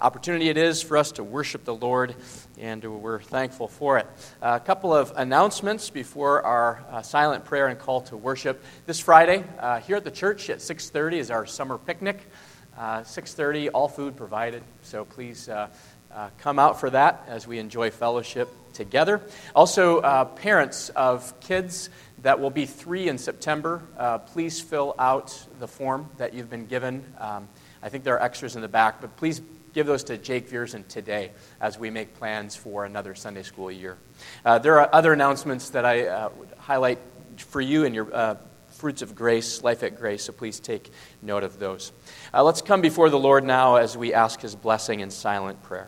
opportunity it is for us to worship the Lord, and we're thankful for it. A couple of announcements before our silent prayer and call to worship. This Friday, here at the church at 6:30 is our summer picnic. 6:30, all food provided, so please come out for that as we enjoy fellowship together. Also, parents of kids that will be 3 in September, please fill out the form that you've been given. I think there are extras in the back, but please give those to Jake Viersen today as we make plans for another Sunday school year. There are other announcements that I would highlight for you in your Fruits of Grace, Life at Grace, so please take note of those. Let's come before the Lord now as we ask His blessing in silent prayer.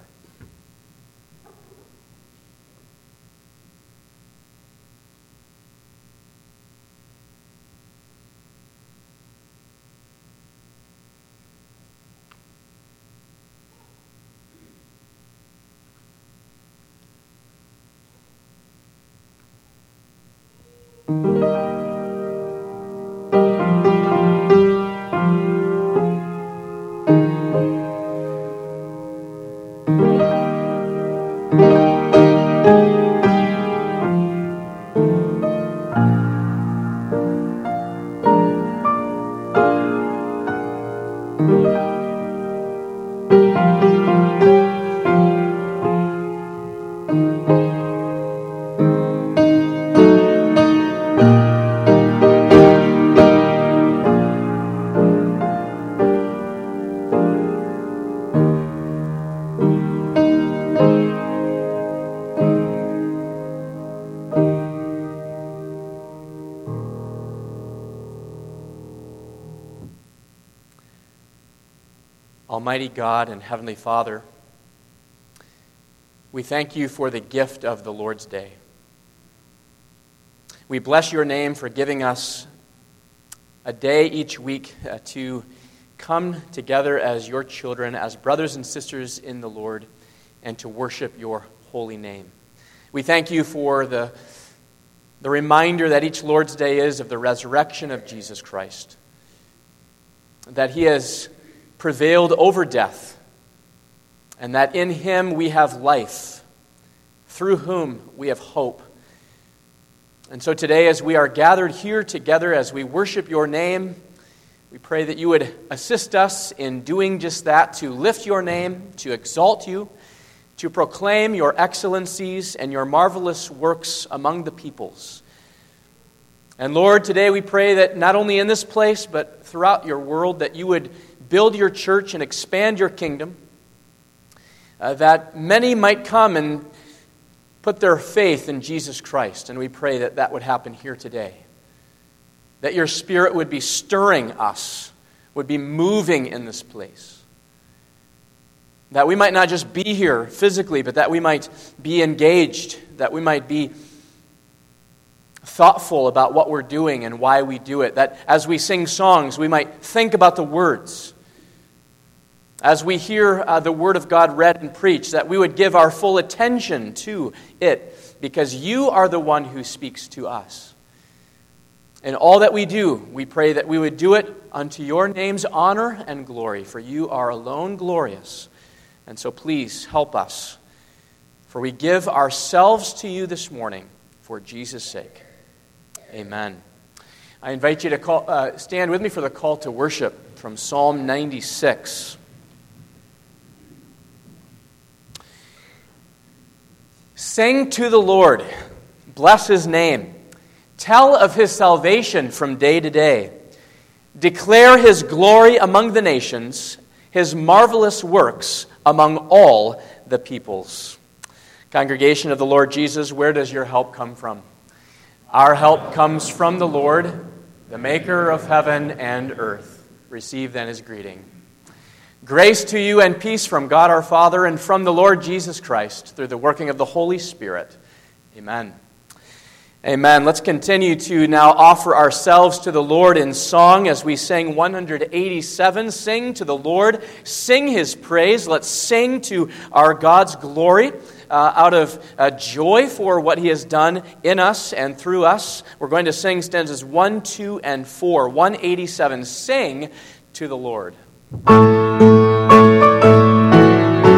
Almighty God and Heavenly Father, we thank you for the gift of the Lord's Day. We bless your name for giving us a day each week to come together as your children, as brothers and sisters in the Lord, and to worship your holy name. We thank you for the reminder that each Lord's Day is of the resurrection of Jesus Christ, that He has prevailed over death, and that in Him we have life, through whom we have hope. And so today, as we are gathered here together, as we worship your name, we pray that you would assist us in doing just that, to lift your name, to exalt you, to proclaim your excellencies and your marvelous works among the peoples. And Lord, today we pray that not only in this place, but throughout your world, that you would build your church and expand your kingdom, that many might come and put their faith in Jesus Christ. And we pray that that would happen here today, that your Spirit would be stirring us, would be moving in this place, that we might not just be here physically, but that we might be engaged, that we might be thoughtful about what we're doing and why we do it, that as we sing songs, we might think about the words. As we hear the Word of God read and preached, that we would give our full attention to it, because you are the one who speaks to us. In all that we do, we pray that we would do it unto your name's honor and glory, for you are alone glorious. And so please help us, for we give ourselves to you this morning for Jesus' sake. Amen. I invite you to stand with me for the call to worship from Psalm 96. Sing to the Lord, bless His name. Tell of His salvation from day to day. Declare His glory among the nations, His marvelous works among all the peoples. Congregation of the Lord Jesus, where does your help come from? Our help comes from the Lord, the maker of heaven and earth. Receive then His greeting. Grace to you and peace from God our Father and from the Lord Jesus Christ through the working of the Holy Spirit. Amen. Amen. Let's continue to now offer ourselves to the Lord in song as we sing 187. Sing to the Lord. Sing His praise. Let's sing to our God's glory out of joy for what He has done in us and through us. We're going to sing stanzas 1, 2, and 4. 187. Sing to the Lord.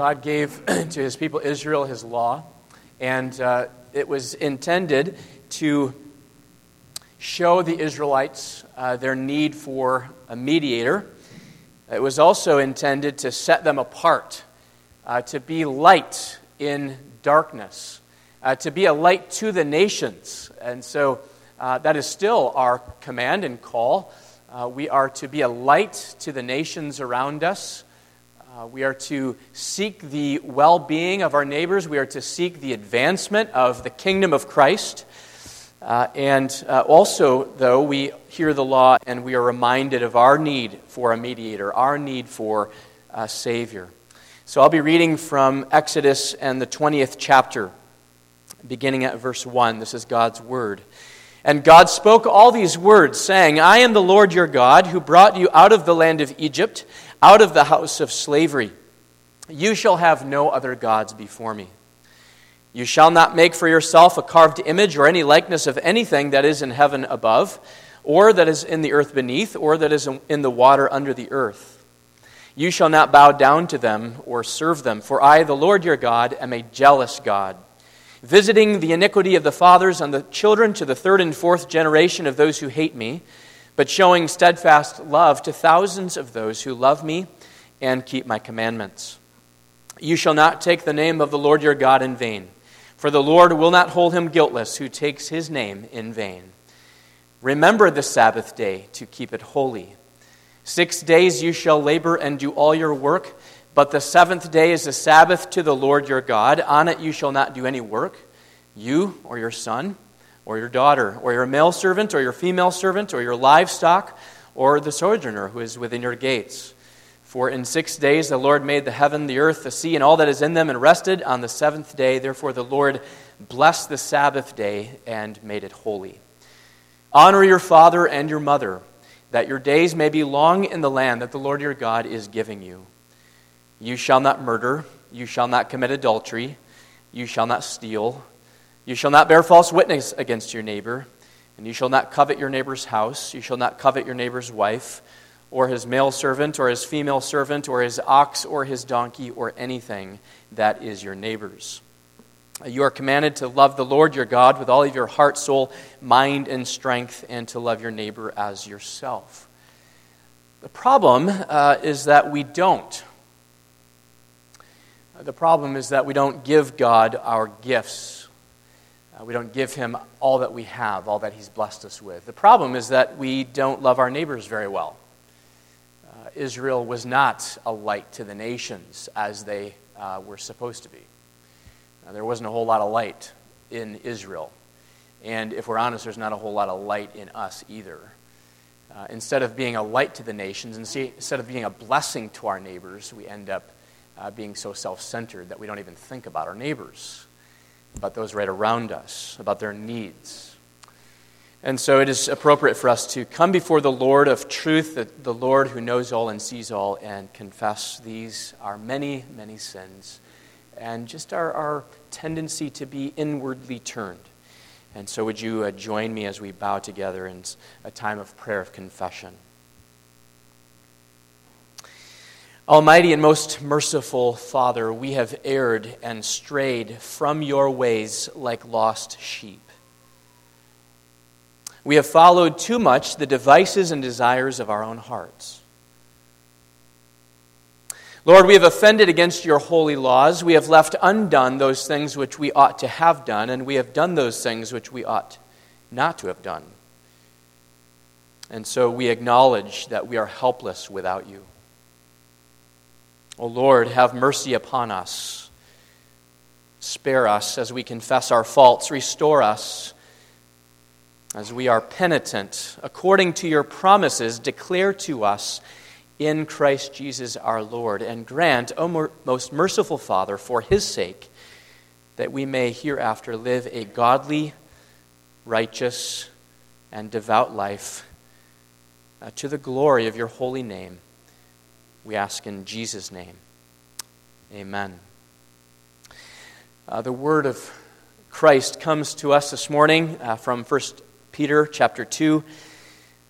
God gave to his people Israel his law, and it was intended to show the Israelites their need for a mediator. It was also intended to set them apart, to be light in darkness, to be a light to the nations. And so that is still our command and call. We are to be a light to the nations around us. We are to seek the well-being of our neighbors. We are to seek the advancement of the kingdom of Christ. Also, though, we hear the law and we are reminded of our need for a mediator, our need for a Savior. So I'll be reading from Exodus and the 20th chapter, beginning at verse 1. This is God's word. And God spoke all these words, saying, I am the Lord your God, who brought you out of the land of Egypt, out of the house of slavery. You shall have no other gods before me. You shall not make for yourself a carved image or any likeness of anything that is in heaven above, or that is in the earth beneath, or that is in the water under the earth. You shall not bow down to them or serve them, for I, the Lord your God, am a jealous God, visiting the iniquity of the fathers on the children to the third and fourth generation of those who hate me, but showing steadfast love to thousands of those who love me and keep my commandments. You shall not take the name of the Lord your God in vain, for the Lord will not hold him guiltless who takes his name in vain. Remember the Sabbath day to keep it holy. 6 days you shall labor and do all your work, but the seventh day is a Sabbath to the Lord your God. On it you shall not do any work, you or your son or your daughter, or your male servant or your female servant, or your livestock, or the sojourner who is within your gates. For in 6 days the Lord made the heaven, the earth, the sea, and all that is in them, and rested on the seventh day. Therefore the Lord blessed the Sabbath day and made it holy. Honor your father and your mother, that your days may be long in the land that the Lord your God is giving you. You shall not murder, you shall not commit adultery, you shall not steal, you shall not bear false witness against your neighbor, and you shall not covet your neighbor's house, you shall not covet your neighbor's wife, or his male servant, or his female servant, or his ox, or his donkey, or anything that is your neighbor's. You are commanded to love the Lord your God with all of your heart, soul, mind, and strength, and to love your neighbor as yourself. The problem is that we don't. The problem is that we don't give God our gifts. We don't give him all that we have, all that he's blessed us with. The problem is that we don't love our neighbors very well. Israel was not a light to the nations as they were supposed to be. There wasn't a whole lot of light in Israel. And if we're honest, there's not a whole lot of light in us either. Instead of being a light to the nations, instead of being a blessing to our neighbors, we end up being so self-centered that we don't even think about our neighbors, about those right around us, about their needs. And so it is appropriate for us to come before the Lord of truth, the Lord who knows all and sees all, and confess these, our many, many sins, and just our tendency to be inwardly turned. And so would you join me as we bow together in a time of prayer of confession. Almighty and most merciful Father, we have erred and strayed from your ways like lost sheep. We have followed too much the devices and desires of our own hearts. Lord, we have offended against your holy laws. We have left undone those things which we ought to have done, and we have done those things which we ought not to have done. And so we acknowledge that we are helpless without you. O Lord, have mercy upon us. Spare us as we confess our faults. Restore us as we are penitent. According to your promises, declare to us in Christ Jesus our Lord, and grant, O most merciful Father, for his sake, that we may hereafter live a godly, righteous, and devout life to the glory of your holy name. We ask in Jesus' name. Amen. The word of Christ comes to us this morning from 1 Peter chapter 2.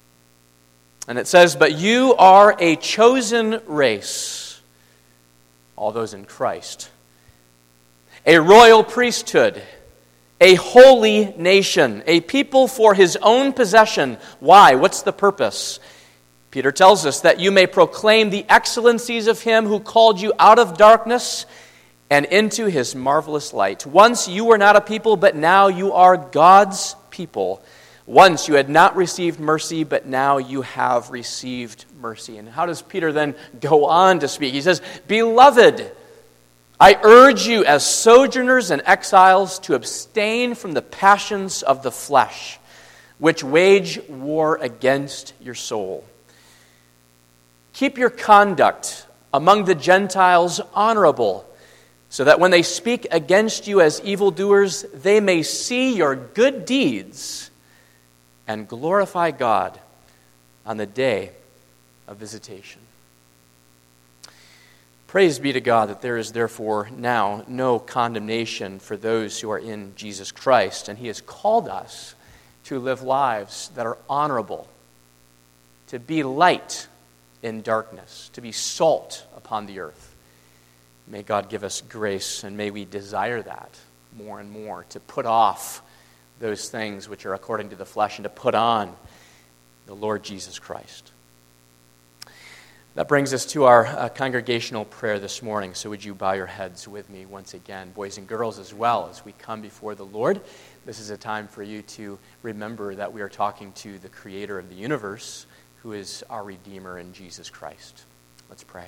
And it says, "But you are a chosen race, all those in Christ. A royal priesthood, a holy nation, a people for his own possession. Why? What's the purpose? Peter tells us that you may proclaim the excellencies of him who called you out of darkness and into his marvelous light. Once you were not a people, but now you are God's people. Once you had not received mercy, but now you have received mercy. And how does Peter then go on to speak? He says, Beloved, I urge you as sojourners and exiles to abstain from the passions of the flesh, which wage war against your soul. Keep your conduct among the Gentiles honorable, so that when they speak against you as evildoers, they may see your good deeds and glorify God on the day of visitation. Praise be to God that there is therefore now no condemnation for those who are in Jesus Christ, and he has called us to live lives that are honorable, to be light in darkness, to be salt upon the earth. May God give us grace, and may we desire that more and more, to put off those things which are according to the flesh and to put on the Lord Jesus Christ. That brings us to our congregational prayer this morning. So would you bow your heads with me once again, boys and girls as well, as we come before the Lord. This is a time for you to remember that we are talking to the Creator of the universe, who is our Redeemer in Jesus Christ. Let's pray.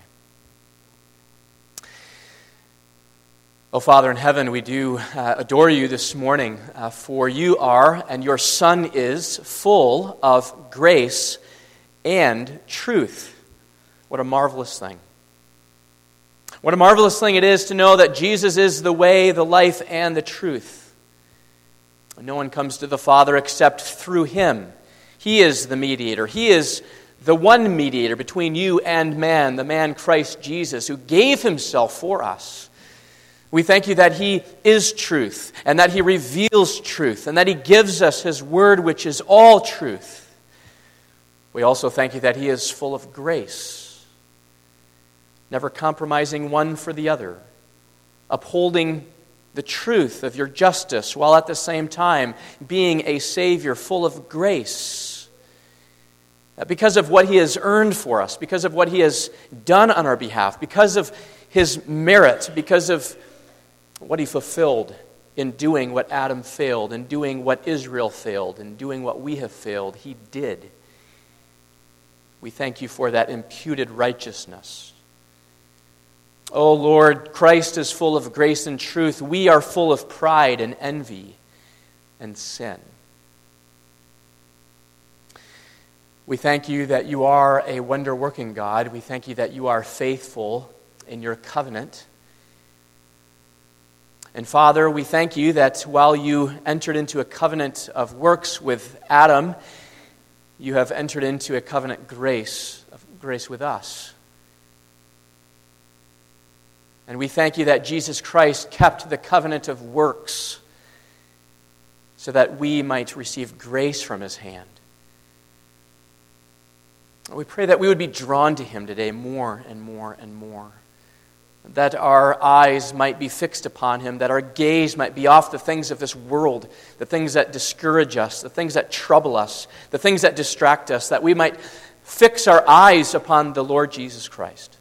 Oh, Father in heaven, we do adore you this morning, for you are, and your Son is, full of grace and truth. What a marvelous thing. What a marvelous thing it is to know that Jesus is the way, the life, and the truth. No one comes to the Father except through him. He is the mediator. He is the one mediator between you and man, the man Christ Jesus, who gave himself for us. We thank you that he is truth, and that he reveals truth, and that he gives us his word, which is all truth. We also thank you that he is full of grace, never compromising one for the other, upholding the truth of your justice, while at the same time being a Savior full of grace. Because of what he has earned for us, because of what he has done on our behalf, because of his merit, because of what he fulfilled in doing what Adam failed, in doing what Israel failed, in doing what we have failed, he did. We thank you for that imputed righteousness. Oh Lord, Christ is full of grace and truth. We are full of pride and envy and sin. We thank you that you are a wonder-working God. We thank you that you are faithful in your covenant. And Father, we thank you that while you entered into a covenant of works with Adam, you have entered into a covenant of grace with us. And we thank you that Jesus Christ kept the covenant of works so that we might receive grace from his hand. We pray that we would be drawn to him today more and more and more. That our eyes might be fixed upon him, that our gaze might be off the things of this world, the things that discourage us, the things that trouble us, the things that distract us, that we might fix our eyes upon the Lord Jesus Christ.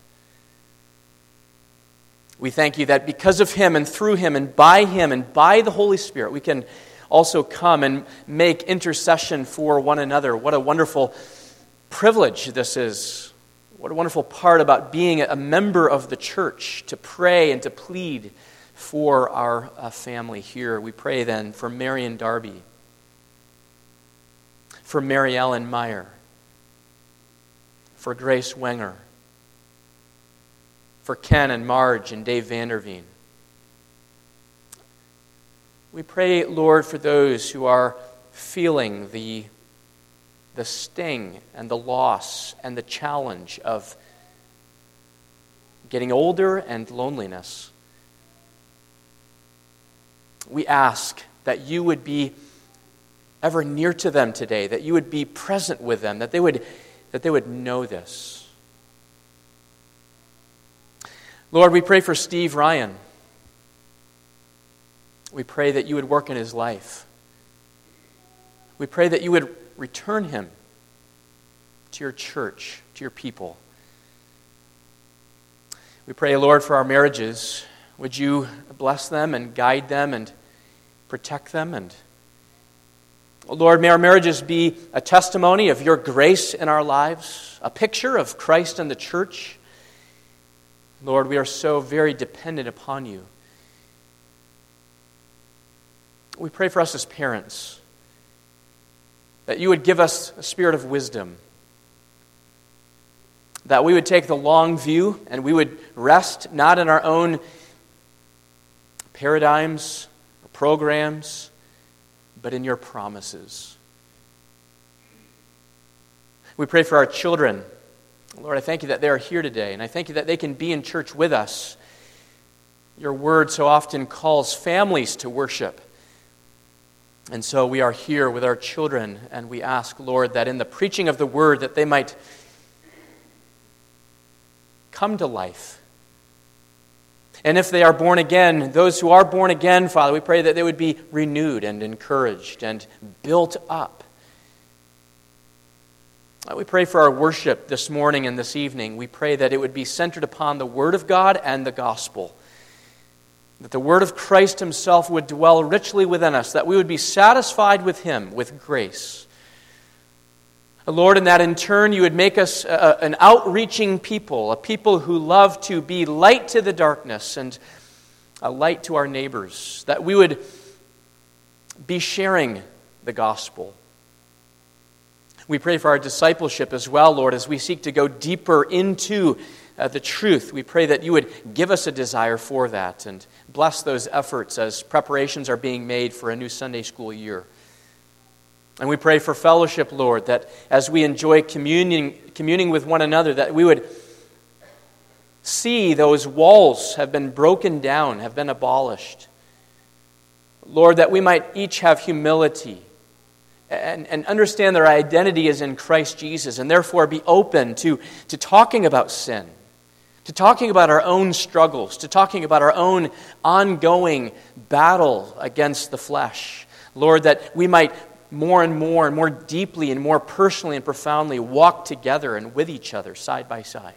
We thank you that because of him and through him and by the Holy Spirit, we can also come and make intercession for one another. What a wonderful privilege this is. What a wonderful part about being a member of the church, to pray and to plead for our family here. We pray then for Marion Darby, for Mary Ellen Meyer, for Grace Wenger, for Ken and Marge and Dave Vanderveen. We pray, Lord, for those who are feeling the sting and the loss and the challenge of getting older and loneliness. We ask that you would be ever near to them today, that you would be present with them, that they would know this. Lord, we pray for Steve Ryan. We pray that you would work in his life. We pray that you would return him to your church, to your people. We pray, Lord, for our marriages. Would you bless them and guide them and protect them? And Lord, may our marriages be a testimony of your grace in our lives, a picture of Christ and the church. Lord, we are so very dependent upon you. We pray for us as parents, that you would give us a spirit of wisdom, that we would take the long view and we would rest not in our own paradigms or programs, but in your promises. We pray for our children. Lord, I thank you that they are here today, and I thank you that they can be in church with us. Your word so often calls families to worship. And so we are here with our children, and we ask, Lord, that in the preaching of the word, that they might come to life. And if they are born again, those who are born again, Father, we pray that they would be renewed and encouraged and built up. We pray for our worship this morning and this evening. We pray that it would be centered upon the Word of God and the gospel. That the Word of Christ himself would dwell richly within us, that we would be satisfied with him, with grace. Lord, and that in turn you would make us an outreaching people, a people who love to be light to the darkness and a light to our neighbors, that we would be sharing the gospel. We pray for our discipleship as well, Lord, as we seek to go deeper into the truth. We pray that you would give us a desire for that and bless those efforts as preparations are being made for a new Sunday school year. And we pray for fellowship, Lord, that as we enjoy communing with one another, that we would see those walls have been broken down, have been abolished. Lord, that we might each have humility and understand that our identity is in Christ Jesus, and therefore be open to talking about sin, to talking about our own struggles, to talking about our own ongoing battle against the flesh. Lord, that we might more and more deeply and more personally and profoundly walk together and with each other side by side.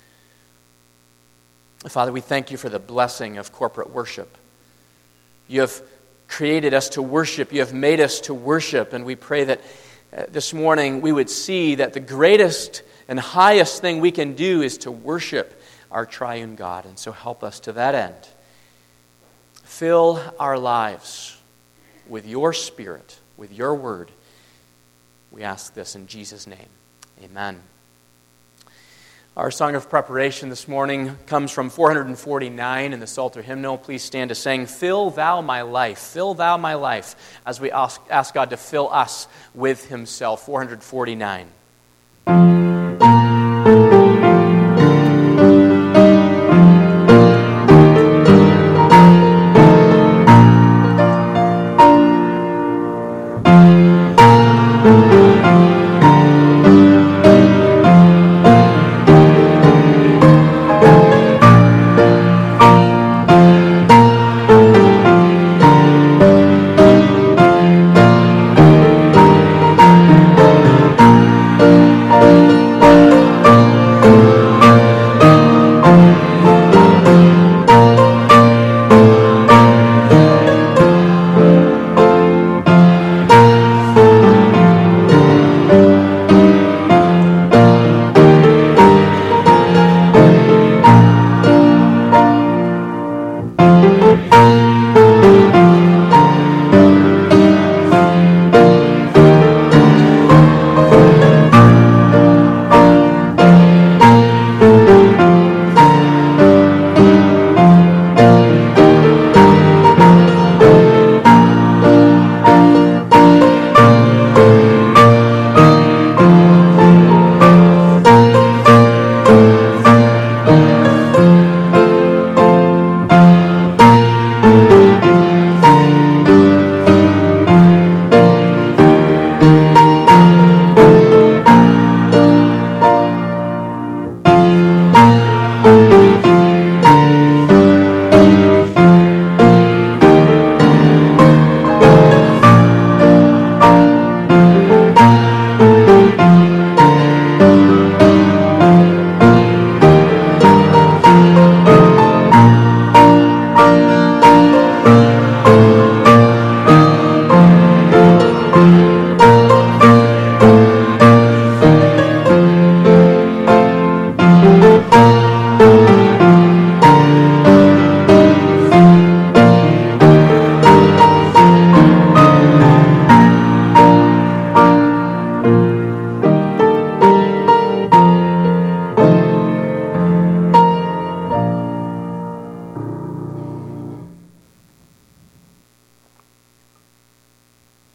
Father, we thank you for the blessing of corporate worship. You have created us to worship. You have made us to worship. And we pray that this morning we would see that the greatest and highest thing we can do is to worship our triune God. And so help us to that end. Fill our lives with your Spirit, with your word. We ask this in Jesus' name. Amen. Our song of preparation this morning comes from 449 in the Psalter hymnal. Please stand to sing, "Fill Thou My Life, Fill Thou My Life," as we ask God to fill us with himself. 449.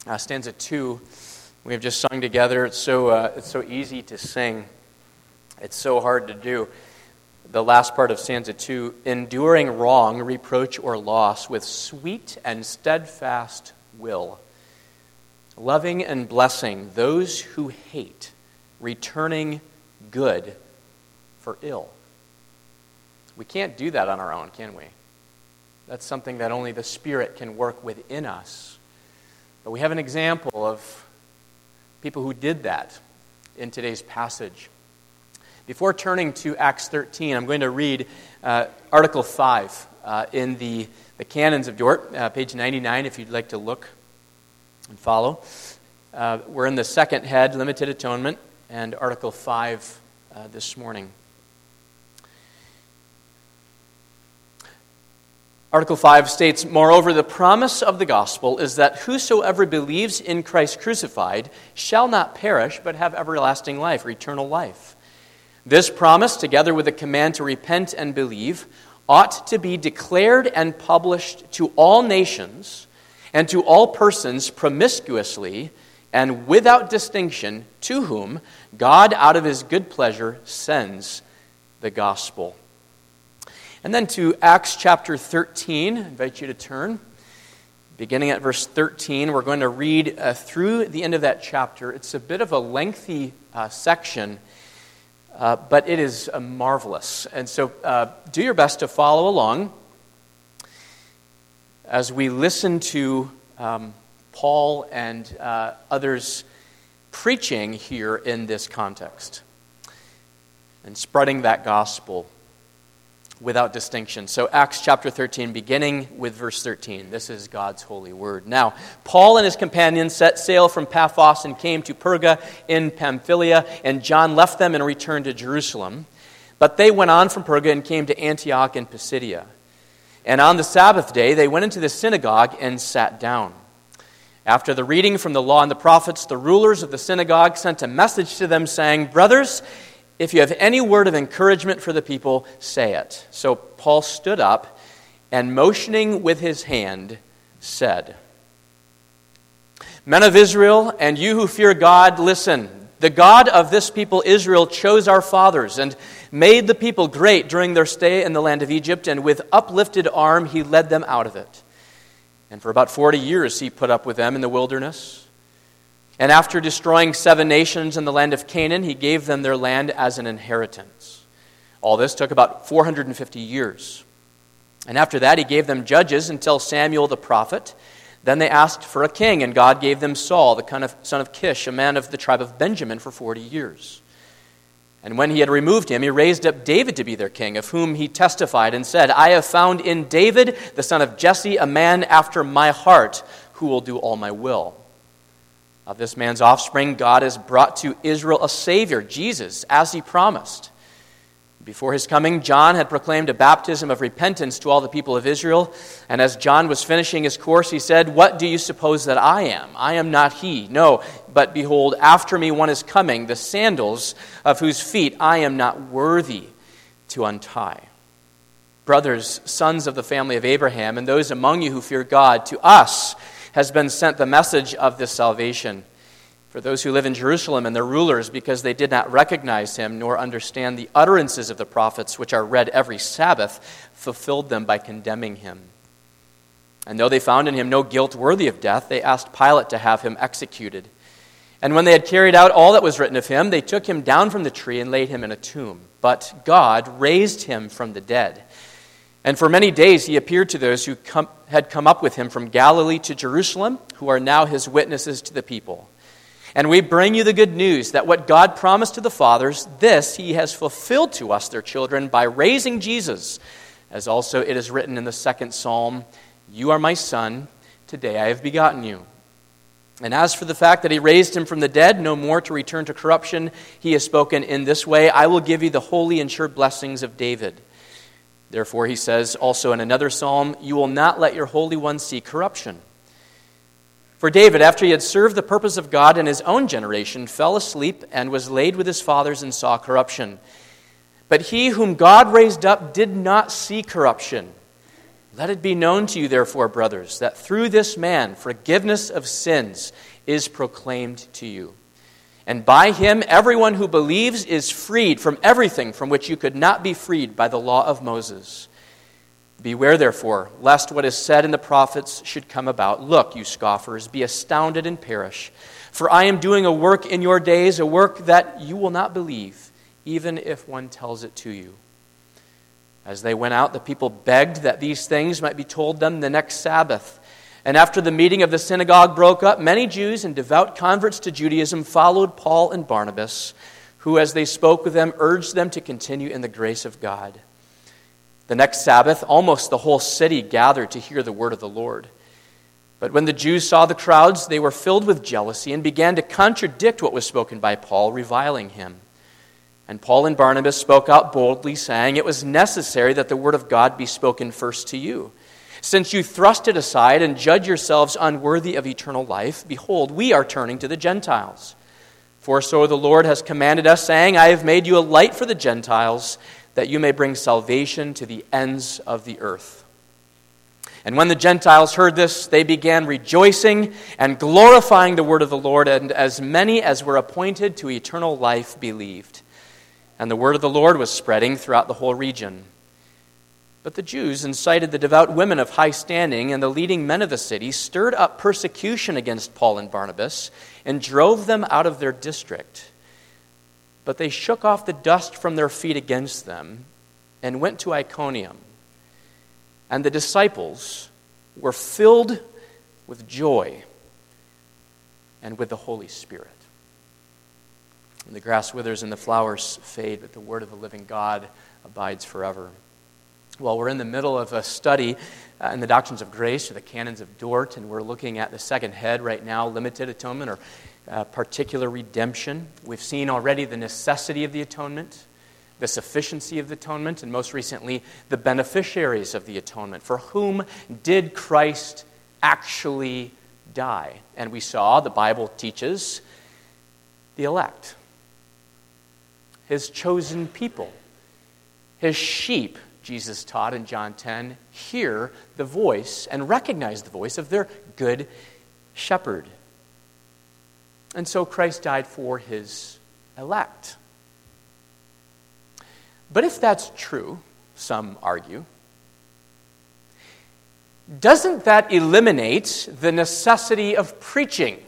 stanza 2, we have just sung together. It's so easy to sing. It's so hard to do. The last part of stanza 2, enduring wrong, reproach, or loss with sweet and steadfast will, loving and blessing those who hate, returning good for ill. We can't do that on our own, can we? That's something that only the Spirit can work within us. But we have an example of people who did that in today's passage. Before turning to Acts 13, I'm going to read Article 5 in the Canons of Dort, page 99, if you'd like to look and follow. We're in the second head, Limited Atonement, and Article 5 this morning. Article 5 states, "Moreover, the promise of the gospel is that whosoever believes in Christ crucified shall not perish, but have everlasting life," or eternal life. This promise, together with the command to repent and believe, ought to be declared and published to all nations and to all persons promiscuously and without distinction, to whom God, out of his good pleasure, sends the gospel. And then to Acts chapter 13, I invite you to turn. Beginning at verse 13, we're going to read through the end of that chapter. It's a bit of a lengthy section, but it is marvelous. And so do your best to follow along as we listen to Paul and others preaching here in this context and spreading that gospel without distinction. So Acts chapter 13, beginning with verse 13. This is God's holy word. "Now, Paul and his companions set sail from Paphos and came to Perga in Pamphylia, and John left them and returned to Jerusalem. But they went on from Perga and came to Antioch in Pisidia. And on the Sabbath day they went into the synagogue and sat down. After the reading from the law and the prophets, the rulers of the synagogue sent a message to them, saying, 'Brothers, if you have any word of encouragement for the people, say it.' So Paul stood up and, motioning with his hand, said, 'Men of Israel, and you who fear God, listen. The God of this people Israel chose our fathers and made the people great during their stay in the land of Egypt, and with uplifted arm he led them out of it. And for about 40 years he put up with them in the wilderness. And after destroying 7 nations in the land of Canaan, he gave them their land as an inheritance. All this took about 450 years. And after that, he gave them judges until Samuel the prophet. Then they asked for a king, and God gave them Saul, the son of Kish, a man of the tribe of Benjamin, for 40 years. And when he had removed him, he raised up David to be their king, of whom he testified and said, I have found in David, the son of Jesse, a man after my heart, who will do all my will. Of this man's offspring, God has brought to Israel a Savior, Jesus, as he promised. Before his coming, John had proclaimed a baptism of repentance to all the people of Israel. And as John was finishing his course, he said, What do you suppose that I am? I am not he. No, but behold, after me one is coming, the sandals of whose feet I am not worthy to untie. Brothers, sons of the family of Abraham, and those among you who fear God, to us has been sent the message of this salvation. For those who live in Jerusalem and their rulers, because they did not recognize him nor understand the utterances of the prophets, which are read every Sabbath, fulfilled them by condemning him. And though they found in him no guilt worthy of death, they asked Pilate to have him executed. And when they had carried out all that was written of him, they took him down from the tree and laid him in a tomb. But God raised him from the dead. And for many days he appeared to those who had come up with him from Galilee to Jerusalem, who are now his witnesses to the people. And we bring you the good news that what God promised to the fathers, this he has fulfilled to us, their children, by raising Jesus. As also it is written in the 2nd Psalm, You are my son, today I have begotten you. And as for the fact that he raised him from the dead, no more to return to corruption, he has spoken in this way, I will give you the holy and sure blessings of David. Therefore, he says also in another psalm, You will not let your Holy One see corruption. For David, after he had served the purpose of God in his own generation, fell asleep and was laid with his fathers and saw corruption. But he whom God raised up did not see corruption. Let it be known to you, therefore, brothers, that through this man forgiveness of sins is proclaimed to you. And by him everyone who believes is freed from everything from which you could not be freed by the law of Moses. Beware, therefore, lest what is said in the prophets should come about. Look, you scoffers, be astounded and perish. For I am doing a work in your days, a work that you will not believe, even if one tells it to you. As they went out, the people begged that these things might be told them the next Sabbath. And after the meeting of the synagogue broke up, many Jews and devout converts to Judaism followed Paul and Barnabas, who, as they spoke with them, urged them to continue in the grace of God. The next Sabbath, almost the whole city gathered to hear the word of the Lord. But when the Jews saw the crowds, they were filled with jealousy and began to contradict what was spoken by Paul, reviling him. And Paul and Barnabas spoke out boldly, saying, "It was necessary that the word of God be spoken first to you. Since you thrust it aside and judge yourselves unworthy of eternal life, behold, we are turning to the Gentiles. For so the Lord has commanded us, saying, I have made you a light for the Gentiles, that you may bring salvation to the ends of the earth." And when the Gentiles heard this, they began rejoicing and glorifying the word of the Lord, and as many as were appointed to eternal life believed. And the word of the Lord was spreading throughout the whole region. But the Jews incited the devout women of high standing and the leading men of the city, stirred up persecution against Paul and Barnabas, and drove them out of their district. But they shook off the dust from their feet against them and went to Iconium. And the disciples were filled with joy and with the Holy Spirit. And the grass withers and the flowers fade, but the word of the living God abides forever. Well, we're in the middle of a study in the Doctrines of Grace, or the Canons of Dort, and we're looking at the second head right now, limited atonement or particular redemption. We've seen already the necessity of the atonement, the sufficiency of the atonement, and most recently, the beneficiaries of the atonement. For whom did Christ actually die? And we saw, the Bible teaches, the elect, his chosen people, his sheep, Jesus taught in John 10, hear the voice and recognize the voice of their good shepherd. And so Christ died for his elect. But if that's true, some argue, doesn't that eliminate the necessity of preaching?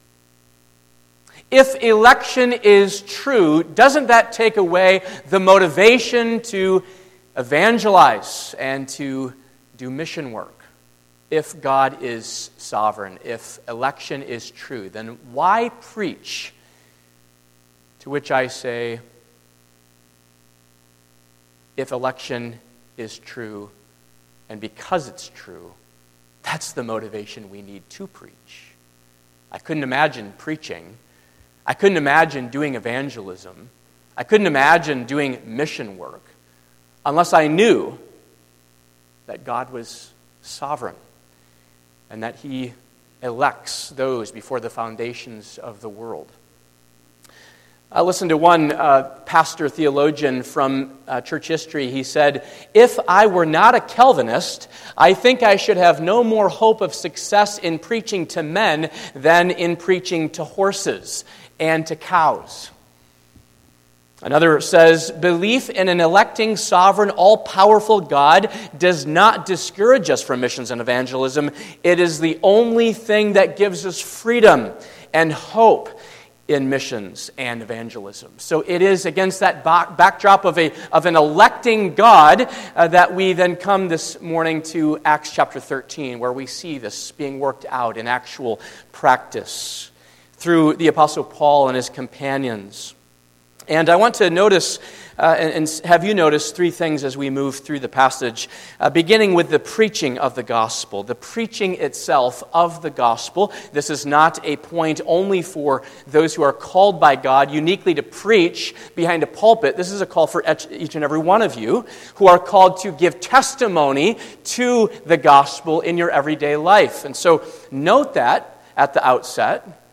If election is true, doesn't that take away the motivation to evangelize and to do mission work? If God is sovereign, if election is true, then why preach? To which I say, if election is true, and because it's true, that's the motivation we need to preach. I couldn't imagine preaching. I couldn't imagine doing evangelism. I couldn't imagine doing mission work unless I knew that God was sovereign and that he elects those before the foundations of the world. I listened to one pastor theologian from church history. He said, "If I were not a Calvinist, I think I should have no more hope of success in preaching to men than in preaching to horses and to cows." Another says, "Belief in an electing, sovereign, all-powerful God does not discourage us from missions and evangelism. It is the only thing that gives us freedom and hope in missions and evangelism." So it is against that backdrop of an electing God that we then come this morning to Acts chapter 13, where we see this being worked out in actual practice through the Apostle Paul and his companions. And I want to notice, and have you notice, three things as we move through the passage, beginning with the preaching of the gospel, the preaching itself of the gospel. This is not a point only for those who are called by God uniquely to preach behind a pulpit. This is a call for each and every one of you who are called to give testimony to the gospel in your everyday life. And so note that at the outset.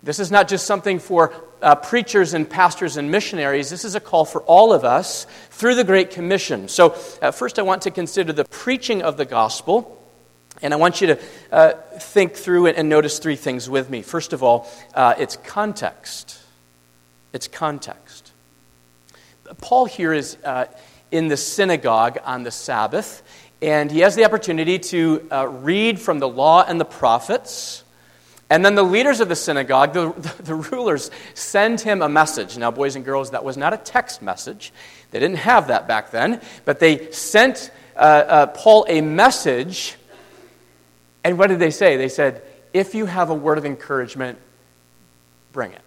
This is not just something for preachers and pastors and missionaries. This is a call for all of us through the Great Commission. So first I want to consider the preaching of the gospel. And I want you to think through it and notice three things with me. First of all, it's context. It's context. Paul here is in the synagogue on the Sabbath, and he has the opportunity to read from the law and the prophets. And then the leaders of the synagogue, the rulers, send him a message. Now, boys and girls, that was not a text message. They didn't have that back then. But they sent Paul a message. And what did they say? They said, if you have a word of encouragement, bring it.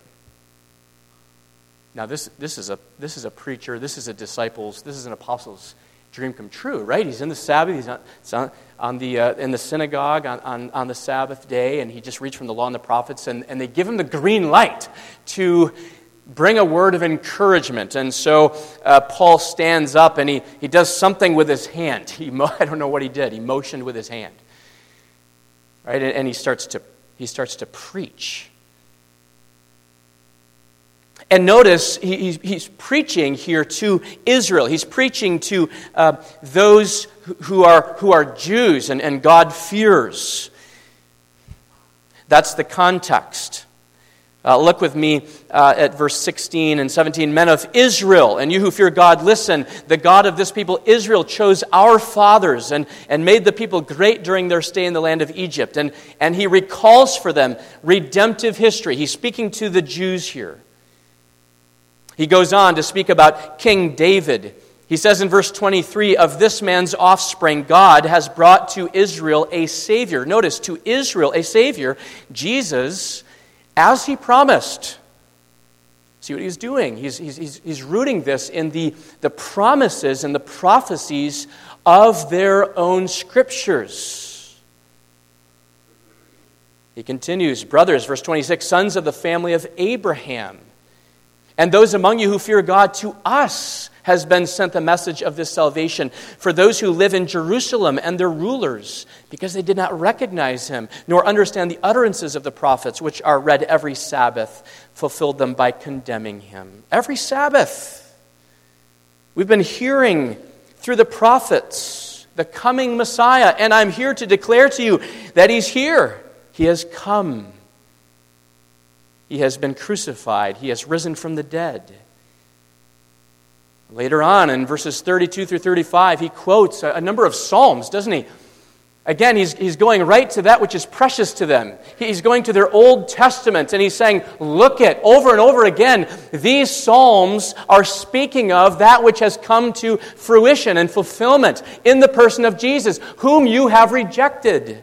Now, this is a preacher. This is a disciples. This is an apostle's dream come true, right? He's in the Sabbath. He's in the synagogue on the Sabbath day, and he just reads from the law and the prophets, and they give him the green light to bring a word of encouragement. And so Paul stands up, and he does something with his hand. I don't know what he did. He motioned with his hand, right? And he starts to preach. And notice, he's preaching here to Israel. He's preaching to those who are Jews and God-fearers. That's the context. Look with me at verse 16 and 17. Men of Israel, and you who fear God, listen. The God of this people, Israel, chose our fathers and made the people great during their stay in the land of Egypt. And he recalls for them redemptive history. He's speaking to the Jews here. He goes on to speak about King David. He says in verse 23, of this man's offspring, God has brought to Israel a Savior. Notice, to Israel a Savior, Jesus, as he promised. See what he's doing? He's rooting this in the promises and the prophecies of their own scriptures. He continues, brothers, verse 26, sons of the family of Abraham, and those among you who fear God, to us has been sent the message of this salvation for those who live in Jerusalem and their rulers, because they did not recognize him, nor understand the utterances of the prophets, which are read every Sabbath, fulfilled them by condemning him. Every Sabbath. We've been hearing through the prophets the coming Messiah, and I'm here to declare to you that he's here. He has come. He has been crucified. He has risen from the dead. Later on, in verses 32 through 35, he quotes a number of psalms, doesn't he? Again, he's going right to that which is precious to them. He's going to their Old Testament, and he's saying, look at, over and over again, these psalms are speaking of that which has come to fruition and fulfillment in the person of Jesus, whom you have rejected.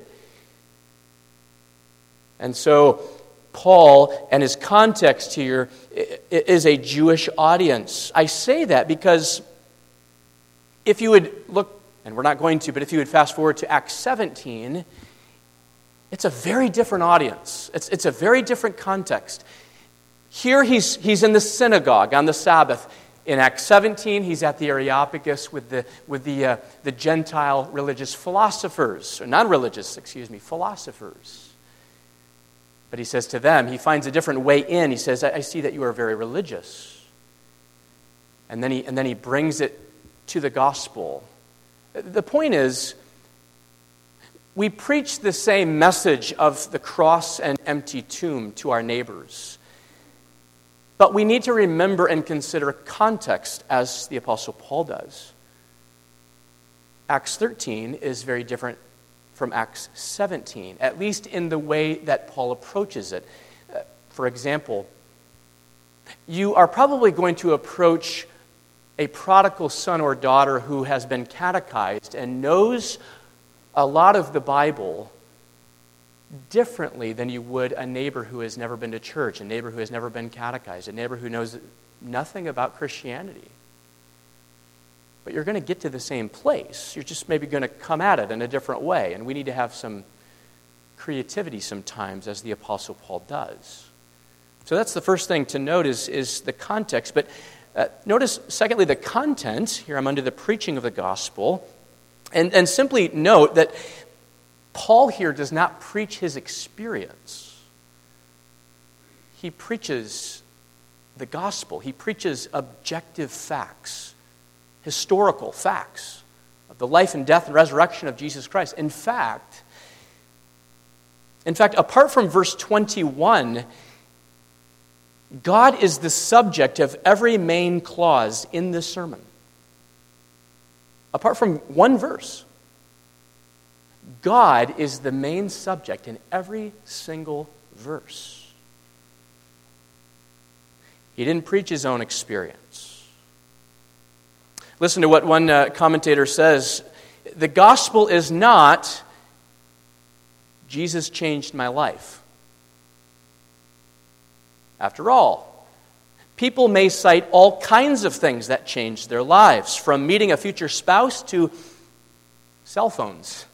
And so, Paul and his context here is a Jewish audience. I say that because if you would look, and we're not going to, but if you would fast forward to Acts 17, it's a very different audience. It's a very different context. Here he's in the synagogue on the Sabbath. In Acts 17, he's at the Areopagus with the Gentile religious philosophers, or non-religious, philosophers. But he says to them, he finds a different way in. He says, I see that you are very religious. And then he brings it to the gospel. The point is, we preach the same message of the cross and empty tomb to our neighbors. But we need to remember and consider context, as the Apostle Paul does. Acts 13 is very different from Acts 17, at least in the way that Paul approaches it. For example, you are probably going to approach a prodigal son or daughter who has been catechized and knows a lot of the Bible differently than you would a neighbor who has never been to church, a neighbor who has never been catechized, a neighbor who knows nothing about Christianity. But you're going to get to the same place. You're just maybe going to come at it in a different way. And we need to have some creativity sometimes, as the Apostle Paul does. So that's the first thing to note is the context. But notice, secondly, the content. Here I'm under the preaching of the gospel. And simply note that Paul here does not preach his experience. he preaches the gospel. He preaches objective facts, historical facts of the life and death and resurrection of Jesus Christ. In fact, apart from verse 21, God is the subject of every main clause in this sermon. Apart from one verse, God is the main subject in every single verse. He didn't preach his own experience. Listen to what one commentator says. The gospel is not, Jesus changed my life. After all, people may cite all kinds of things that changed their lives, from meeting a future spouse to cell phones.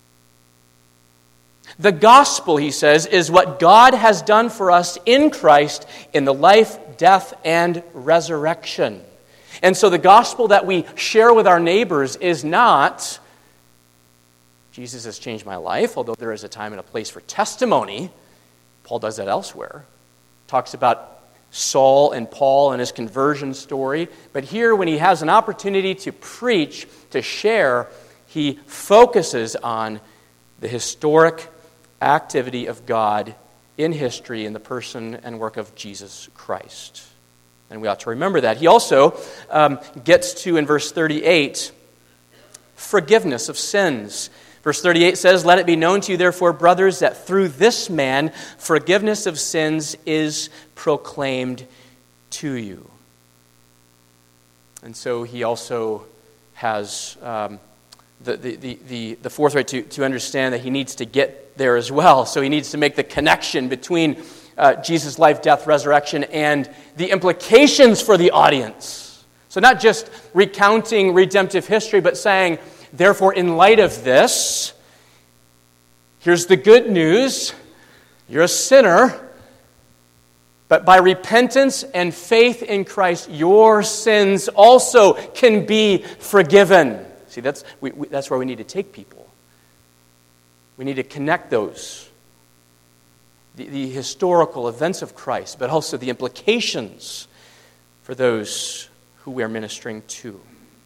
The gospel, he says, is what God has done for us in Christ in the life, death, and resurrection. And so the gospel that we share with our neighbors is not, Jesus has changed my life, although there is a time and a place for testimony. Paul does that elsewhere. Talks about Saul and Paul and his conversion story. But here, when he has an opportunity to preach, to share, he focuses on the historic activity of God in history in the person and work of Jesus Christ. And we ought to remember that. He also gets to, in verse 38, forgiveness of sins. Verse 38 says, "Let it be known to you, therefore, brothers, that through this man forgiveness of sins is proclaimed to you." And so he also has the forthright to understand that he needs to get there as well. So he needs to make the connection between Jesus' life, death, resurrection, and the implications for the audience. So not just recounting redemptive history, but saying, therefore, in light of this, here's the good news. You're a sinner, but by repentance and faith in Christ, your sins also can be forgiven. See, that's where we need to take people. We need to connect those, the historical events of Christ, but also the implications for those who we are ministering to.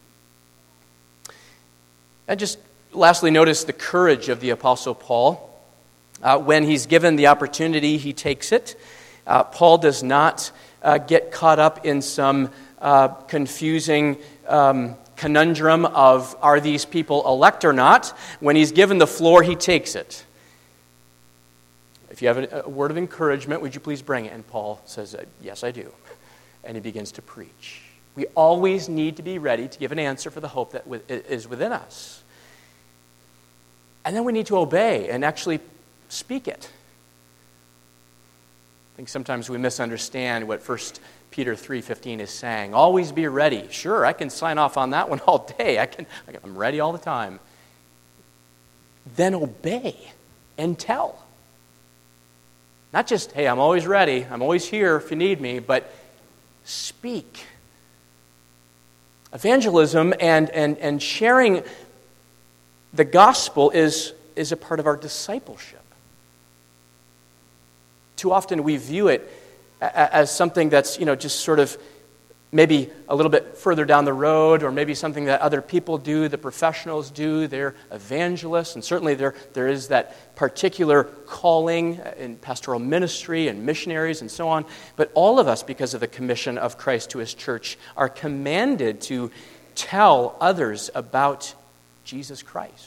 And just lastly, notice the courage of the Apostle Paul. When he's given the opportunity, he takes it. Paul does not get caught up in some confusing conundrum of, are these people elect or not? When he's given the floor, he takes it. If you have a word of encouragement, would you please bring it? And Paul says, yes, I do. And he begins to preach. We always need to be ready to give an answer for the hope that is within us. And then we need to obey and actually speak it. I think sometimes we misunderstand what 1 Peter 3:15 is saying. Always be ready. Sure, I can sign off on that one all day. I'm ready all the time. Then obey and tell. Not just, hey, I'm always ready. I'm always here if you need me, but speak. Evangelism and sharing the gospel is a part of our discipleship. Too often we view it as something that's, just sort of maybe a little bit further down the road, or maybe something that other people do, the professionals do, they're evangelists, and certainly there is that particular calling in pastoral ministry and missionaries and so on. But all of us, because of the commission of Christ to his church, are commanded to tell others about Jesus Christ.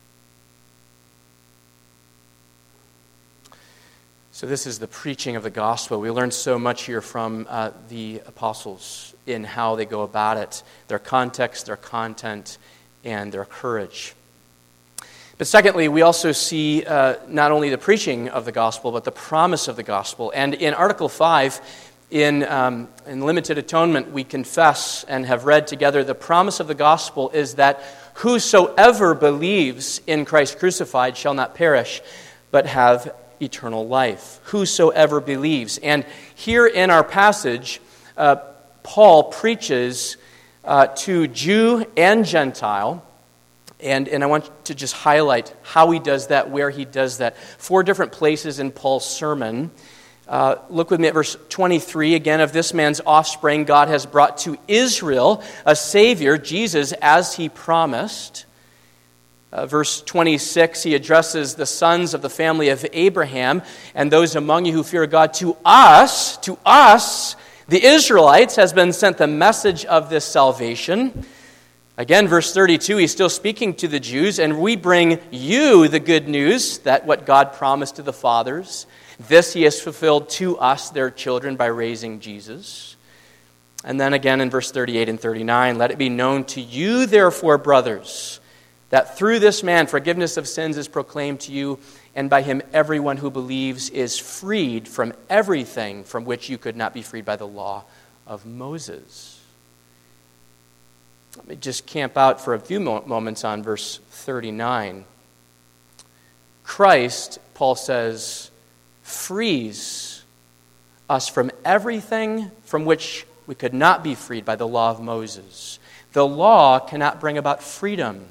So this is the preaching of the gospel. We learn so much here from the apostles in how they go about it, their context, their content, and their courage. But secondly, we also see not only the preaching of the gospel, but the promise of the gospel. And in Article 5, in Limited Atonement, we confess and have read together the promise of the gospel is that whosoever believes in Christ crucified shall not perish, but have eternal life. Whosoever believes. And here in our passage, Paul preaches to Jew and Gentile, and I want to just highlight how he does that, where he does that. 4 different places in Paul's sermon, Look with me at verse 23 again. Of this man's offspring, God has brought to Israel a Savior, Jesus, as he promised. Verse 26, he addresses the sons of the family of Abraham and those among you who fear God. To us, the Israelites, has been sent the message of this salvation. Again, verse 32, he's still speaking to the Jews, and we bring you the good news, that what God promised to the fathers, this he has fulfilled to us, their children, by raising Jesus. And then again in verse 38 and 39, let it be known to you, therefore, brothers, that through this man forgiveness of sins is proclaimed to you, and by him everyone who believes is freed from everything from which you could not be freed by the law of Moses. Let me just camp out for a few moments on verse 39. Christ, Paul says, frees us from everything from which we could not be freed by the law of Moses. The law cannot bring about freedom.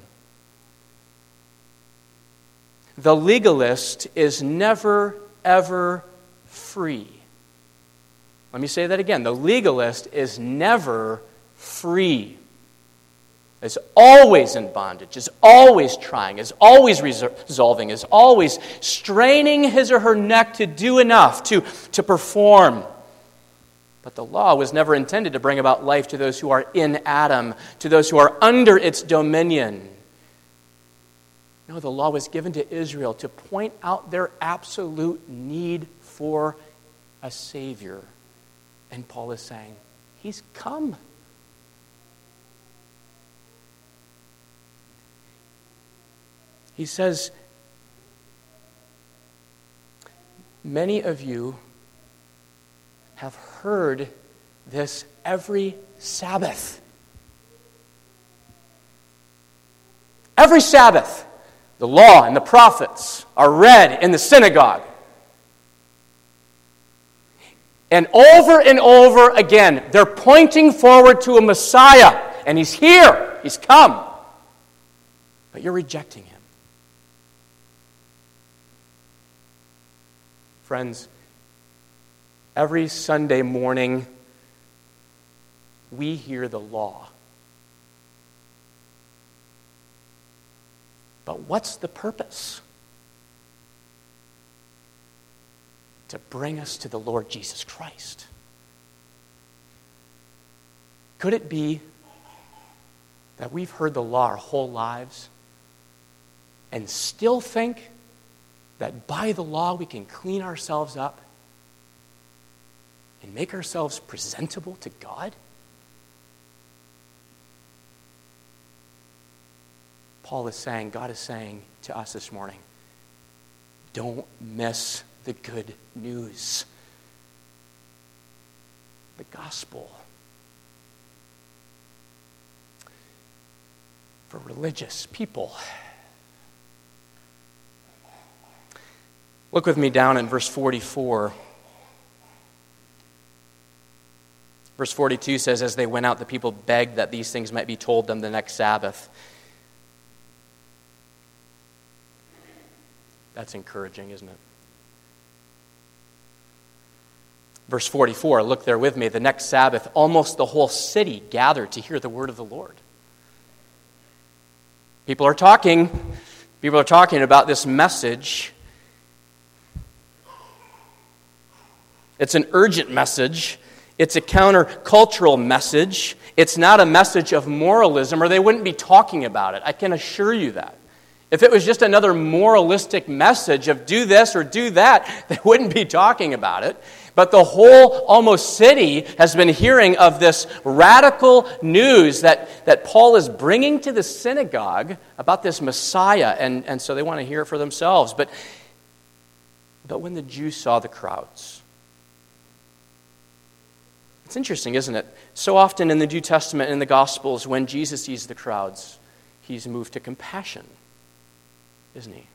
The legalist is never, ever free. Let me say that again. The legalist is never free. Is always in bondage, is always trying, is always resolving, is always straining his or her neck to do enough, to perform. But the law was never intended to bring about life to those who are in Adam, to those who are under its dominion. No, the law was given to Israel to point out their absolute need for a Savior. And Paul is saying, He's come. He says, many of you have heard this every Sabbath. Every Sabbath, the law and the prophets are read in the synagogue. And over again, they're pointing forward to a Messiah. And He's here. He's come. But you're rejecting Him. Friends, every Sunday morning, we hear the law. But what's the purpose? To bring us to the Lord Jesus Christ. Could it be that we've heard the law our whole lives and still think that by the law we can clean ourselves up and make ourselves presentable to God? Paul is saying, God is saying to us this morning, don't miss the good news. The gospel. For religious people. Look with me down in verse 44. Verse 42 says, as they went out, the people begged that these things might be told them the next Sabbath. That's encouraging, isn't it? Verse 44, look there with me. The next Sabbath, almost the whole city gathered to hear the word of the Lord. People are talking about this message. It's an urgent message. It's a countercultural message. It's not a message of moralism, or they wouldn't be talking about it. I can assure you that. If it was just another moralistic message of do this or do that, they wouldn't be talking about it. But the whole almost city has been hearing of this radical news that Paul is bringing to the synagogue about this Messiah, and so they want to hear it for themselves. But when the Jews saw the crowds, it's interesting, isn't it? So often in the New Testament and in the Gospels, when Jesus sees the crowds, He's moved to compassion, isn't He?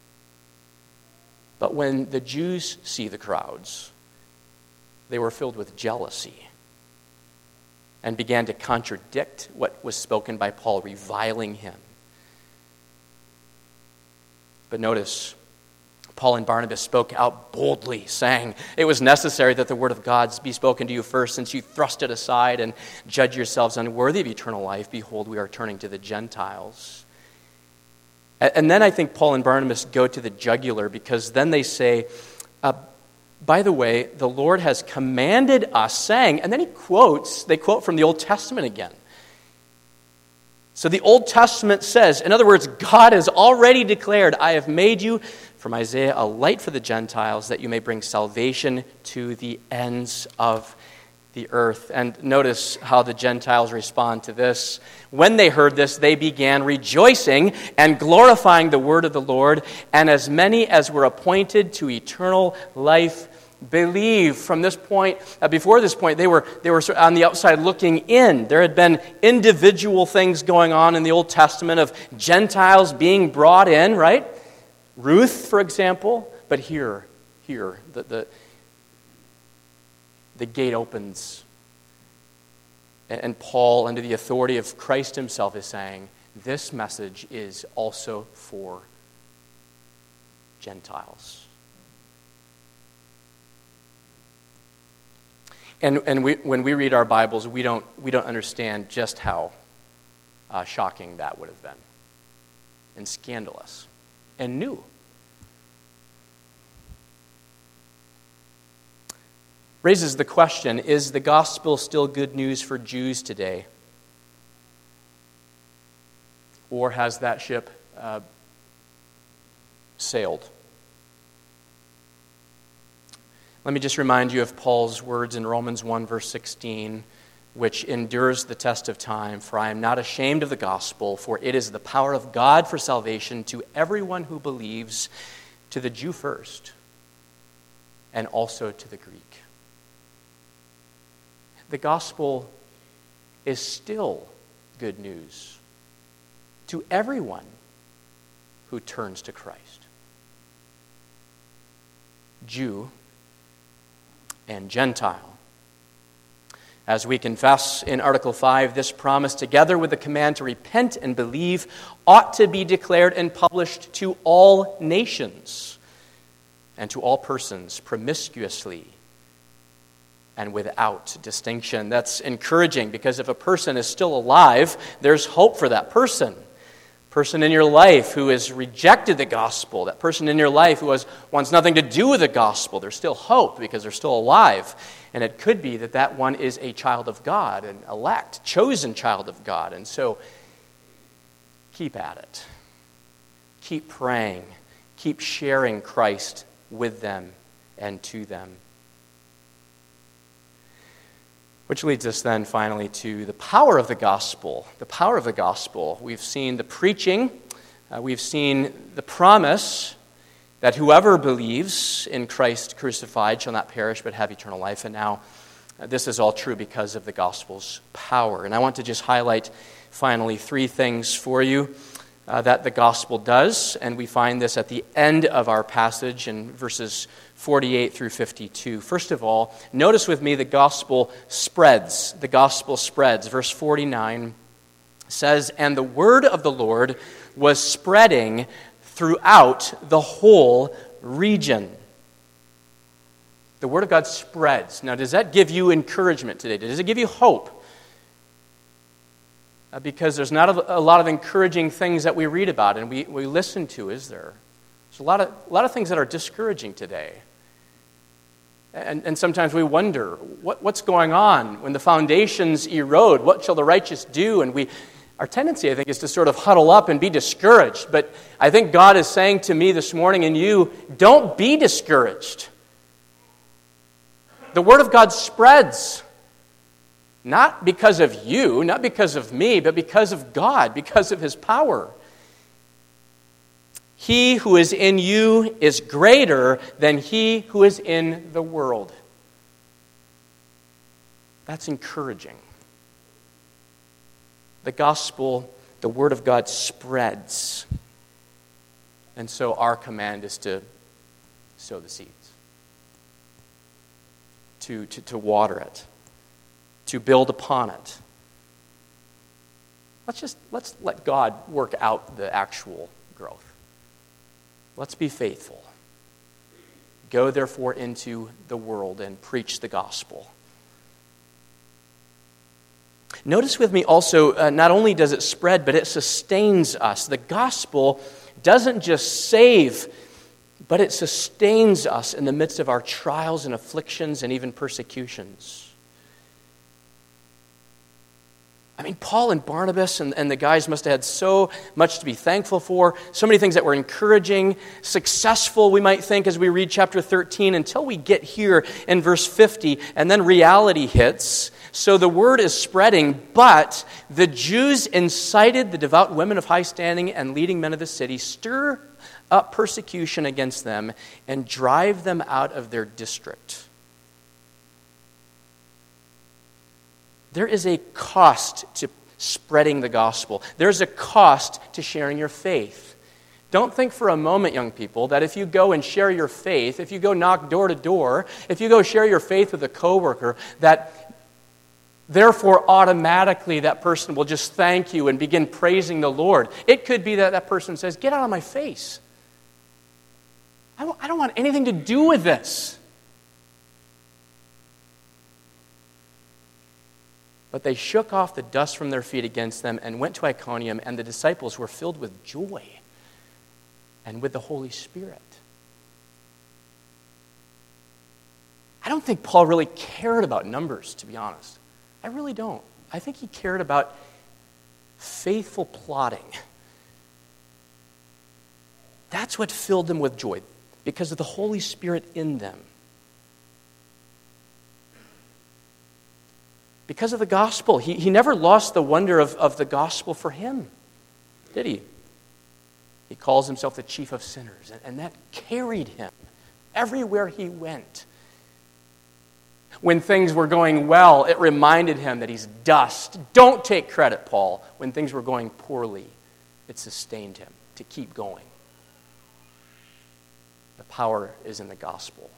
But when the Jews see the crowds, they were filled with jealousy and began to contradict what was spoken by Paul, reviling him. But notice, Paul and Barnabas spoke out boldly, saying, "It was necessary that the word of God be spoken to you first, since you thrust it aside and judge yourselves unworthy of eternal life. Behold, we are turning to the Gentiles." And then I think Paul and Barnabas go to the jugular, because then they say, by the way, the Lord has commanded us, saying, and then they quote from the Old Testament again. So the Old Testament says, in other words, God has already declared, "I have made you," from Isaiah, "a light for the Gentiles, that you may bring salvation to the ends of the earth." And notice how the Gentiles respond to this. When they heard this, they began rejoicing and glorifying the word of the Lord, and as many as were appointed to eternal life believed. From this point, before this point, they were on the outside looking in. There had been individual things going on in the Old Testament of Gentiles being brought in, right? Ruth, for example. But here, the gate opens. And Paul, under the authority of Christ himself, is saying, this message is also for Gentiles. And when we read our Bibles, we don't understand just how shocking that would have been, and scandalous, and new. Raises the question, is the gospel still good news for Jews today? Or has that ship sailed? Let me just remind you of Paul's words in Romans 1, verse 16, which endures the test of time. "For I am not ashamed of the gospel, for it is the power of God for salvation to everyone who believes, to the Jew first, and also to the Greek." The gospel is still good news to everyone who turns to Christ, Jew and Gentile. As we confess in Article 5, this promise, together with the command to repent and believe, ought to be declared and published to all nations and to all persons promiscuously and without distinction. That's encouraging, because if a person is still alive, there's hope for that person. Person in your life who has rejected the gospel, that person in your life who wants nothing to do with the gospel, there's still hope because they're still alive. And it could be that one is a child of God, an elect, chosen child of God. And so keep at it. Keep praying. Keep sharing Christ with them and to them. Which leads us then finally to the power of the gospel. The power of the gospel. We've seen the preaching. We've seen the promise that whoever believes in Christ crucified shall not perish but have eternal life. And now this is all true because of the gospel's power. And I want to just highlight finally three things for you that the gospel does. And we find this at the end of our passage in verses 48 through 52. First of all, notice with me the gospel spreads. The gospel spreads. Verse 49 says, "And the word of the Lord was spreading throughout the whole region." The word of God spreads. Now, does that give you encouragement today? Does it give you hope? Because there's not a lot of encouraging things that we read about and we listen to, is there? There's a lot of things that are discouraging today. And sometimes we wonder, what's going on? When the foundations erode, what shall the righteous do? And our tendency, I think, is to sort of huddle up and be discouraged. But I think God is saying to me this morning and you, don't be discouraged. The word of God spreads. Not because of you, not because of me, but because of God, because of His power. He who is in you is greater than he who is in the world. That's encouraging. The gospel, the word of God spreads. And so our command is to sow the seeds, to water it, to build upon it. Let's let God work out the actual growth. Let's be faithful. Go therefore into the world and preach the gospel. Notice with me also, not only does it spread, but it sustains us. The gospel doesn't just save, but it sustains us in the midst of our trials and afflictions and even persecutions. I mean, Paul and Barnabas and the guys must have had so much to be thankful for, so many things that were encouraging, successful, we might think, as we read chapter 13, until we get here in verse 50, and then reality hits. So the word is spreading, but the Jews incited the devout women of high standing and leading men of the city, stir up persecution against them, and drive them out of their district. There is a cost to spreading the gospel. There's a cost to sharing your faith. Don't think for a moment, young people, that if you go and share your faith, if you go knock door to door, if you go share your faith with a coworker, that therefore automatically that person will just thank you and begin praising the Lord. It could be that that person says, "Get out of my face. I don't want anything to do with this." But they shook off the dust from their feet against them and went to Iconium, and the disciples were filled with joy and with the Holy Spirit. I don't think Paul really cared about numbers, to be honest. I really don't. I think he cared about faithful plotting. That's what filled them with joy, because of the Holy Spirit in them. Because of the gospel. He never lost the wonder of the gospel for him, did he? He calls himself the chief of sinners, and that carried him everywhere he went. When things were going well, it reminded him that he's dust. Don't take credit, Paul. When things were going poorly, it sustained him to keep going. The power is in the gospel.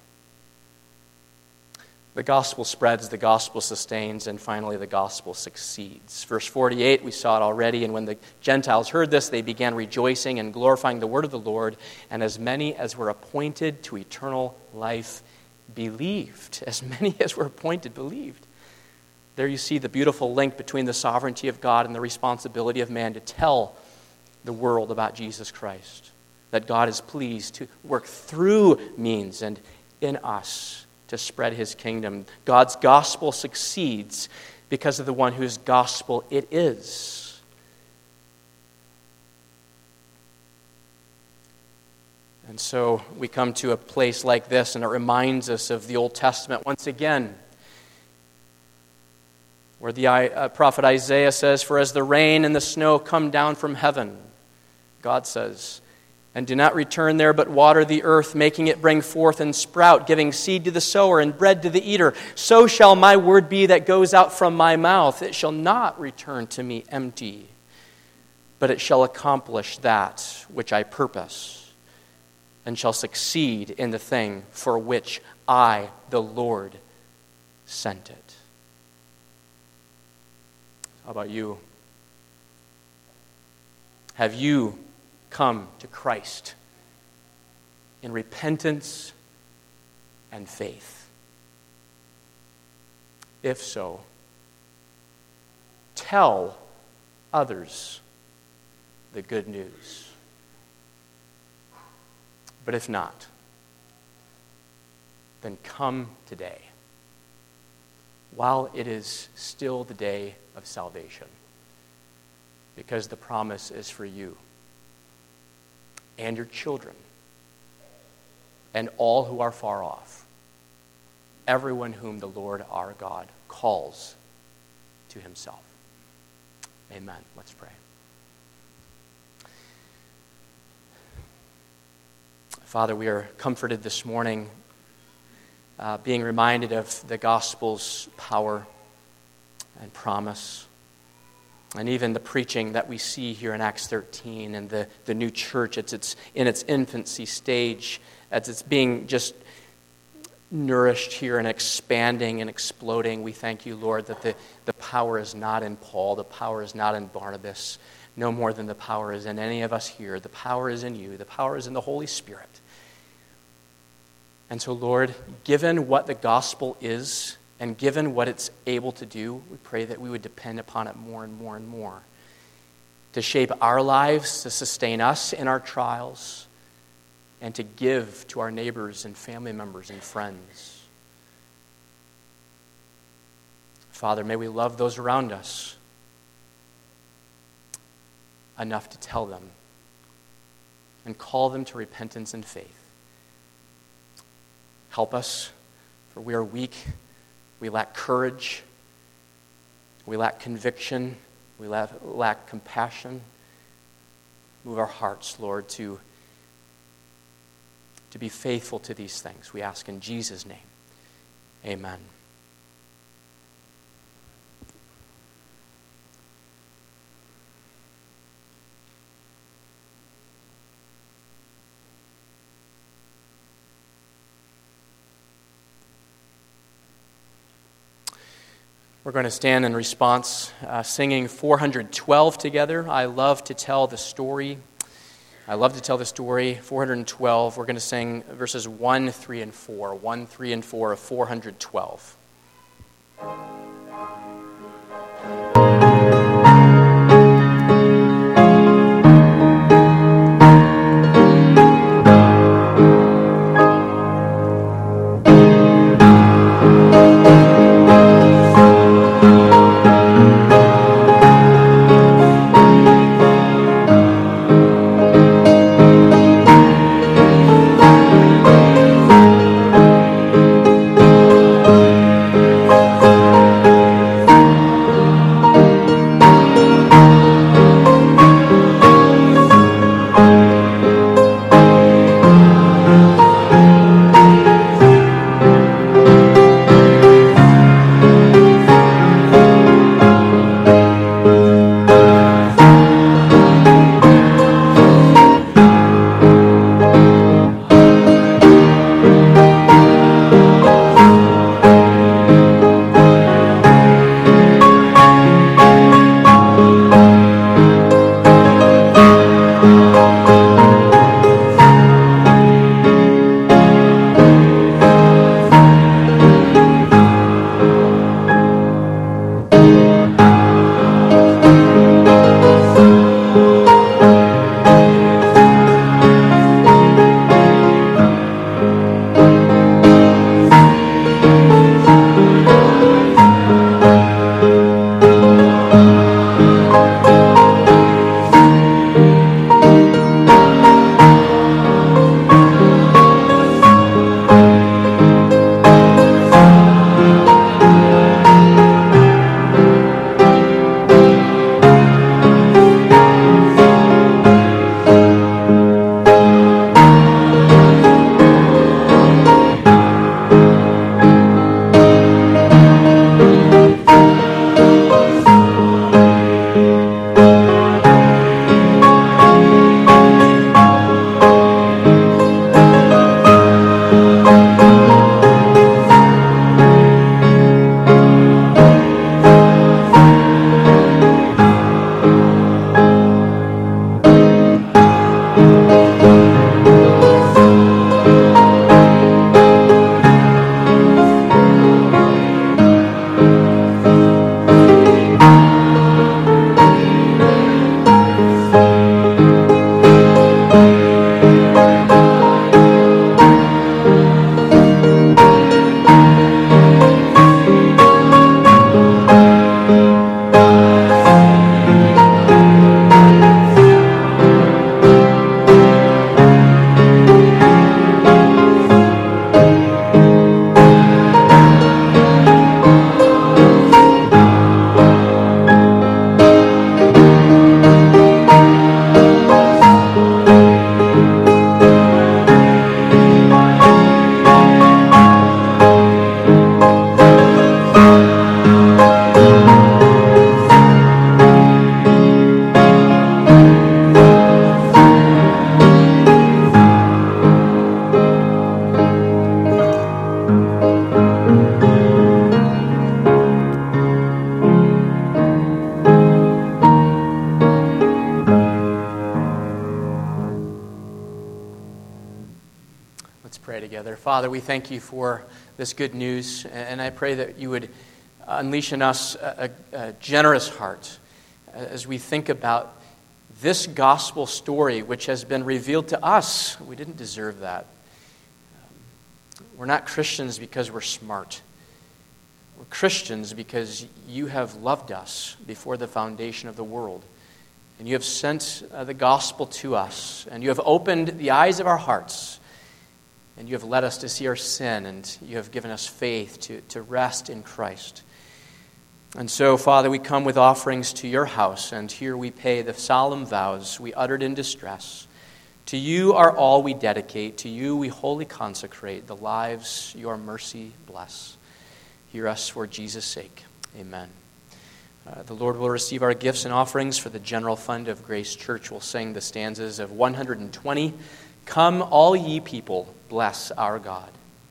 The gospel spreads, the gospel sustains, and finally the gospel succeeds. Verse 48, we saw it already, and when the Gentiles heard this, they began rejoicing and glorifying the word of the Lord, and as many as were appointed to eternal life believed. As many as were appointed believed. There you see the beautiful link between the sovereignty of God and the responsibility of man to tell the world about Jesus Christ. That God is pleased to work through means and in us to spread his kingdom. God's gospel succeeds because of the one whose gospel it is. And so we come to a place like this, and it reminds us of the Old Testament once again, where the prophet Isaiah says, "For as the rain and the snow come down from heaven," God says, "and do not return there, but water the earth, making it bring forth and sprout, giving seed to the sower and bread to the eater, so shall my word be that goes out from my mouth. It shall not return to me empty, but it shall accomplish that which I purpose, and shall succeed in the thing for which I, the Lord, sent it." How about you? Have you come to Christ in repentance and faith? If so, tell others the good news. But if not, then come today, while it is still the day of salvation, because the promise is for you and your children, and all who are far off, everyone whom the Lord our God calls to himself. Amen. Let's pray. Father, we are comforted this morning, being reminded of the gospel's power and promise. And even the preaching that we see here in Acts 13 and the new church, it's in its infancy stage, as it's being just nourished here and expanding and exploding. We thank you, Lord, that the power is not in Paul, the power is not in Barnabas, no more than the power is in any of us here. The power is in you, the power is in the Holy Spirit. And so, Lord, given what the gospel is and given what it's able to do, we pray that we would depend upon it more and more and more to shape our lives, to sustain us in our trials, and to give to our neighbors and family members and friends. Father, may we love those around us enough to tell them and call them to repentance and faith. Help us, for we are weak, we lack courage, we lack conviction, we lack compassion. Move our hearts, Lord, to be faithful to these things. We ask in Jesus' name. Amen. We're going to stand in response, singing 412 together. I love to tell the story. 412. We're going to sing verses 1, 3, and 4. 1, 3, and 4 of 412. Let's pray together. Father, we thank you for this good news, and I pray that you would unleash in us a generous heart as we think about this gospel story which has been revealed to us. We didn't deserve that. We're not Christians because we're smart. We're Christians because you have loved us before the foundation of the world. And you have sent the gospel to us, and you have opened the eyes of our hearts, and you have led us to see our sin, and you have given us faith to rest in Christ. And so, Father, we come with offerings to your house, and here we pay the solemn vows we uttered in distress. To you are all we dedicate. To you we wholly consecrate the lives your mercy bless. Hear us for Jesus' sake. Amen. The Lord will receive our gifts and offerings for the general fund of Grace Church. We'll sing the stanzas of 120. Come, all ye people, bless our God.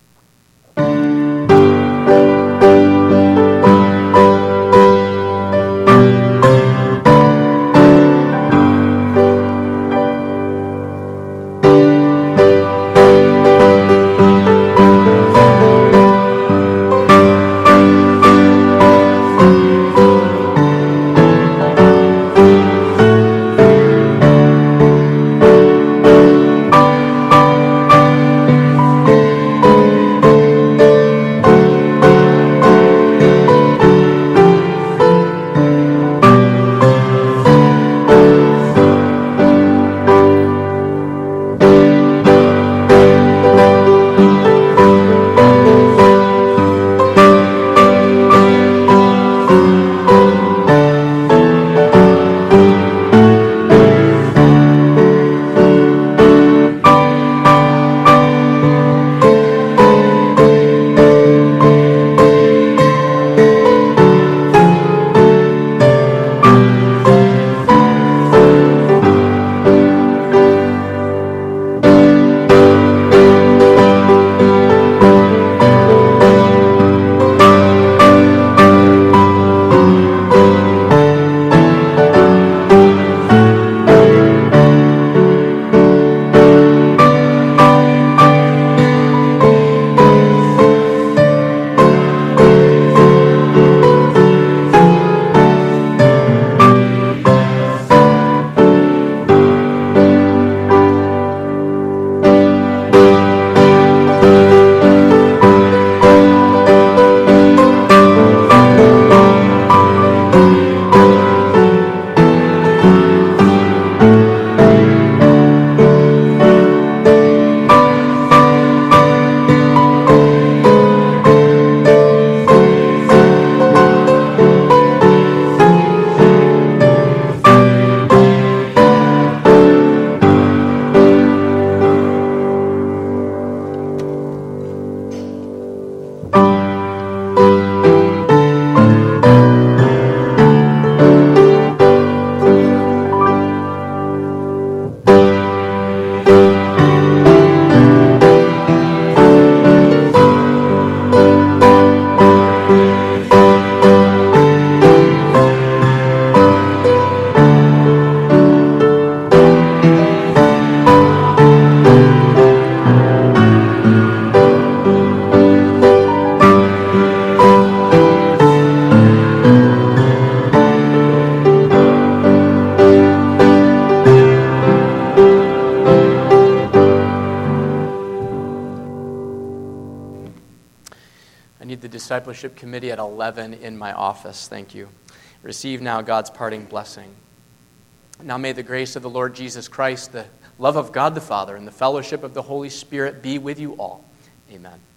Discipleship Committee at 11 in my office. Thank you. Receive now God's parting blessing. Now may the grace of the Lord Jesus Christ, the love of God the Father, and the fellowship of the Holy Spirit be with you all. Amen.